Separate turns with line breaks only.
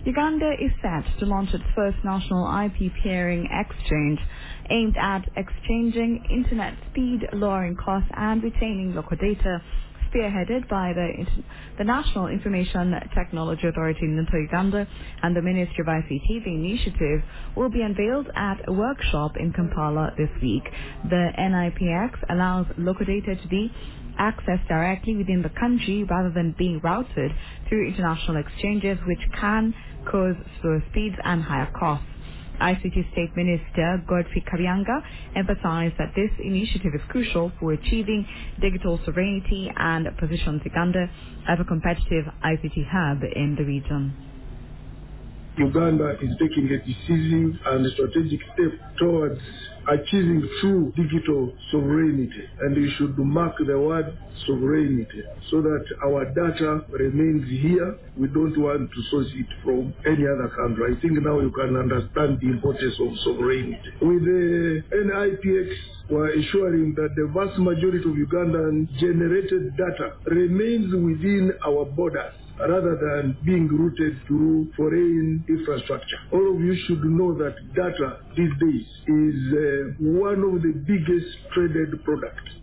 Uganda is set to launch its first national IP peering exchange aimed at exchanging internet speed, lowering costs and retaining local data, spearheaded by the National Information Technology Authority in Uganda and the Ministry of ICT. The initiative will be unveiled at a workshop in Kampala this week. The NIPX allows local data to be accessed directly within the country rather than being routed through international exchanges, which can cause slower speeds and higher costs. ICT State Minister Godfrey Kabyanga emphasized that this initiative is crucial for achieving digital sovereignty and positions Uganda as a competitive ICT hub in the region.
Uganda is taking a decisive and strategic step towards achieving true digital sovereignty, and we should mark the word sovereignty so that our data remains here. We don't want to source it from any other country. I think now you can understand the importance of sovereignty. With the NIPX, we're ensuring that the vast majority of Ugandan generated data remains within our borders rather than being routed through foreign infrastructure. All of you should know that data these days is one of the biggest traded products.